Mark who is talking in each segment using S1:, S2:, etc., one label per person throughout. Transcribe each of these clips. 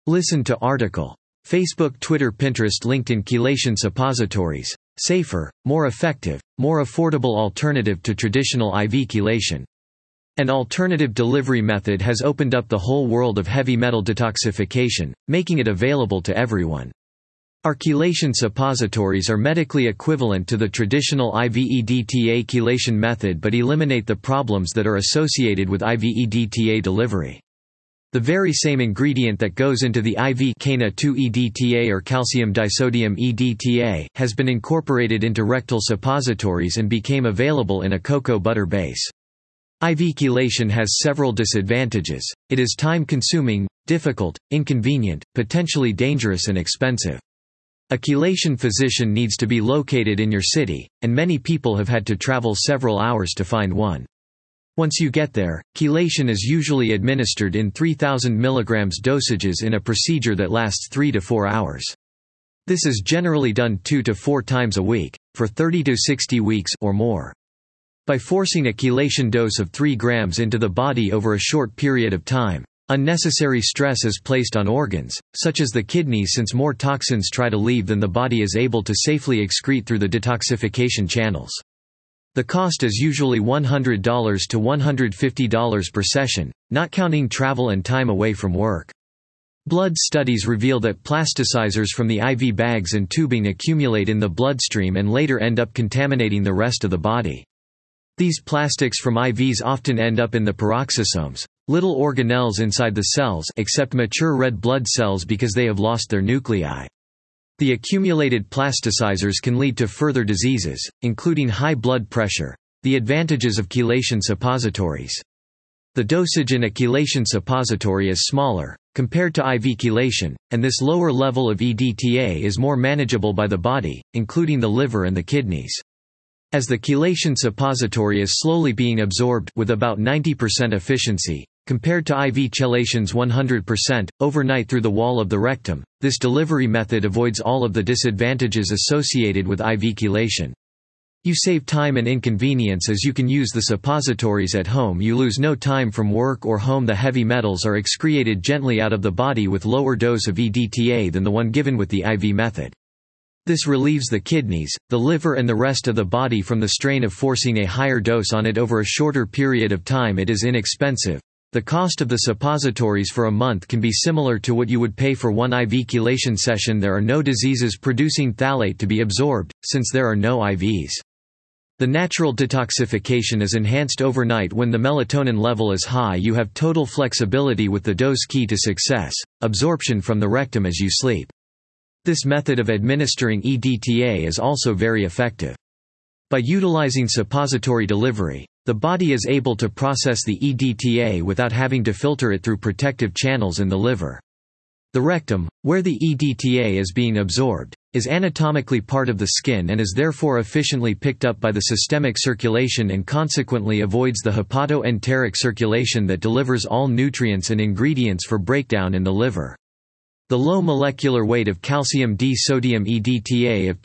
S1: Listen to article. Facebook, Twitter, Pinterest linked in chelation suppositories. Safer, more effective, more affordable alternative to traditional IV chelation. An alternative delivery method has opened up the whole world of heavy metal detoxification, making it available to everyone. Our chelation suppositories are medically equivalent to the traditional IV-EDTA chelation method but eliminate the problems that are associated with IV-EDTA delivery. The very same ingredient that goes into the IV Cana-2-EDTA or calcium disodium EDTA has been incorporated into rectal suppositories and became available in a cocoa butter base. IV chelation has several disadvantages. It is time-consuming, difficult, inconvenient, potentially dangerous and expensive. A chelation physician needs to be located in your city, and many people have had to travel several hours to find one. Once you get there, chelation is usually administered in 3,000 mg dosages in a procedure that lasts 3 to 4 hours. This is generally done 2 to 4 times a week, for 30 to 60 weeks or more. By forcing a chelation dose of 3 grams into the body over a short period of time, unnecessary stress is placed on organs, such as the kidneys, since more toxins try to leave than the body is able to safely excrete through the detoxification channels. The cost is usually $100 to $150 per session, not counting travel and time away from work. Blood studies reveal that plasticizers from the IV bags and tubing accumulate in the bloodstream and later end up contaminating the rest of the body. These plastics from IVs often end up in the peroxisomes, little organelles inside the cells, except mature red blood cells because they have lost their nuclei. The accumulated plasticizers can lead to further diseases, including high blood pressure. The advantages of chelation suppositories. The dosage in a chelation suppository is smaller, compared to IV chelation, and this lower level of EDTA is more manageable by the body, including the liver and the kidneys. As the chelation suppository is slowly being absorbed with about 90% efficiency, compared to IV chelation's 100%, overnight through the wall of the rectum, this delivery method avoids all of the disadvantages associated with IV chelation. You save time and inconvenience as you can use the suppositories at home. You lose no time from work or home. The heavy metals are excreted gently out of the body with lower dose of EDTA than the one given with the IV method. This relieves the kidneys, the liver and the rest of the body from the strain of forcing a higher dose on it over a shorter period of time. It is inexpensive. The cost of the suppositories for a month can be similar to what you would pay for one IV chelation session. There are no diseases producing phthalate to be absorbed, since there are no IVs. The natural detoxification is enhanced overnight when the melatonin level is high. You have total flexibility with the dose. Key to success: absorption from the rectum as you sleep. This method of administering EDTA is also very effective. By utilizing suppository delivery, the body is able to process the EDTA without having to filter it through protective channels in the liver. The rectum, where the EDTA is being absorbed, is anatomically part of the skin and is therefore efficiently picked up by the systemic circulation and consequently avoids the hepato-enteric circulation that delivers all nutrients and ingredients for breakdown in the liver. The low molecular weight of calcium D-sodium EDTA of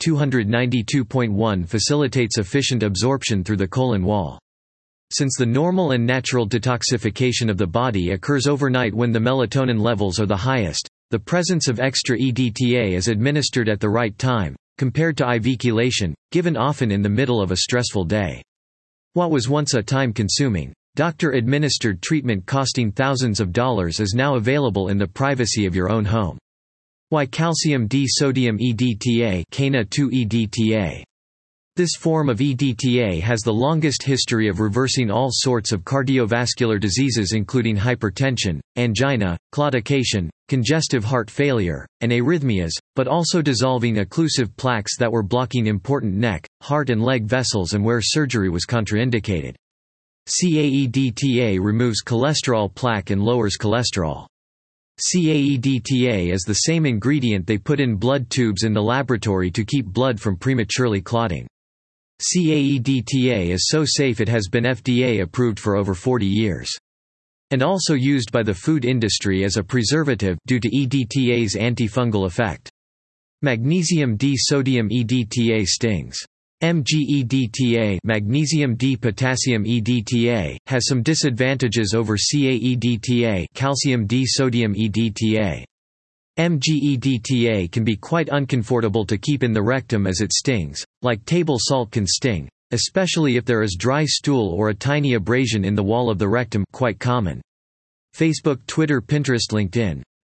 S1: 292.1 facilitates efficient absorption through the colon wall. Since the normal and natural detoxification of the body occurs overnight when the melatonin levels are the highest, the presence of extra EDTA is administered at the right time, compared to IV chelation, given often in the middle of a stressful day. What was once a time-consuming, doctor-administered treatment costing thousands of dollars is now available in the privacy of your own home. Why calcium D-sodium EDTA, Cana-2-EDTA? This form of EDTA has the longest history of reversing all sorts of cardiovascular diseases including hypertension, angina, claudication, congestive heart failure, and arrhythmias, but also dissolving occlusive plaques that were blocking important neck, heart and leg vessels and where surgery was contraindicated. CAEDTA removes cholesterol plaque and lowers cholesterol. CAEDTA is the same ingredient they put in blood tubes in the laboratory to keep blood from prematurely clotting. CAEDTA is so safe it has been FDA approved for over 40 years. And also used by the food industry as a preservative due to EDTA's antifungal effect. Magnesium D-sodium EDTA stings. MgEDTA, magnesium D-potassium EDTA, has some disadvantages over CAEDTA, calcium D-sodium EDTA. MGEDTA can be quite uncomfortable to keep in the rectum as it stings, like table salt can sting, especially if there is dry stool or a tiny abrasion in the wall of the rectum, quite common. Facebook, Twitter, Pinterest, LinkedIn.